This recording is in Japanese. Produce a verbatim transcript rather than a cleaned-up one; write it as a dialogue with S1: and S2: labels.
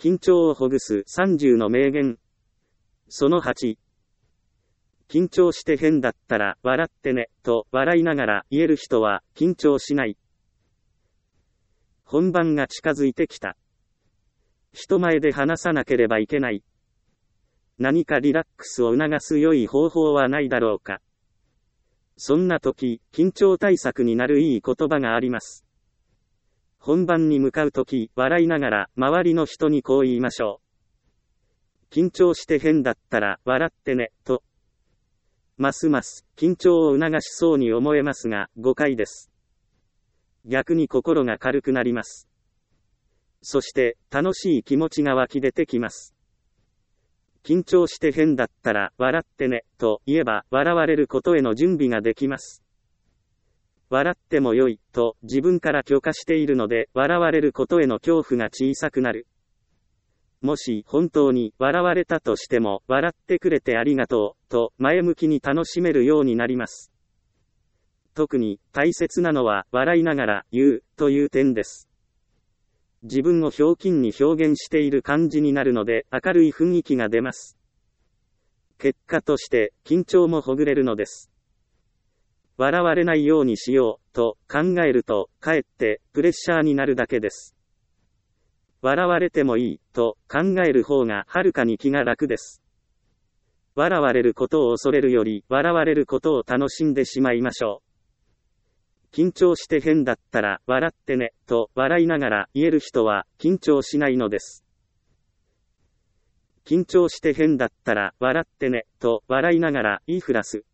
S1: 緊張をほぐすさんじゅうの名言。そのはち。緊張して変だったら笑ってね、と笑いながら言える人は緊張しない。本番が近づいてきた。人前で話さなければいけない。何かリラックスを促す良い方法はないだろうか。そんな時、緊張対策になるいい言葉があります。本番に向かう時、笑いながら周りの人にこう言いましょう。緊張して変だったら笑ってね、と。ますます緊張を促しそうに思えますが、誤解です。逆に心が軽くなります。そして楽しい気持ちが湧き出てきます。緊張して変だったら笑ってね、と言えば笑われることへの準備ができます。笑ってもよい、と自分から許可しているので、笑われることへの恐怖が小さくなる。もし本当に笑われたとしても、笑ってくれてありがとう、と前向きに楽しめるようになります。特に大切なのは笑いながら言うという点です。自分をひょうきんに表現している感じになるので明るい雰囲気が出ます。結果として緊張もほぐれるのです。笑われないようにしようと考えるとかえってプレッシャーになるだけです。笑われてもいいと考える方がはるかに気が楽です。笑われることを恐れるより笑われることを楽しんでしまいましょう。緊張して変だったら笑ってね、と笑いながら言える人は緊張しないのです。緊張して変だったら笑ってね、と笑いながら言いふらす。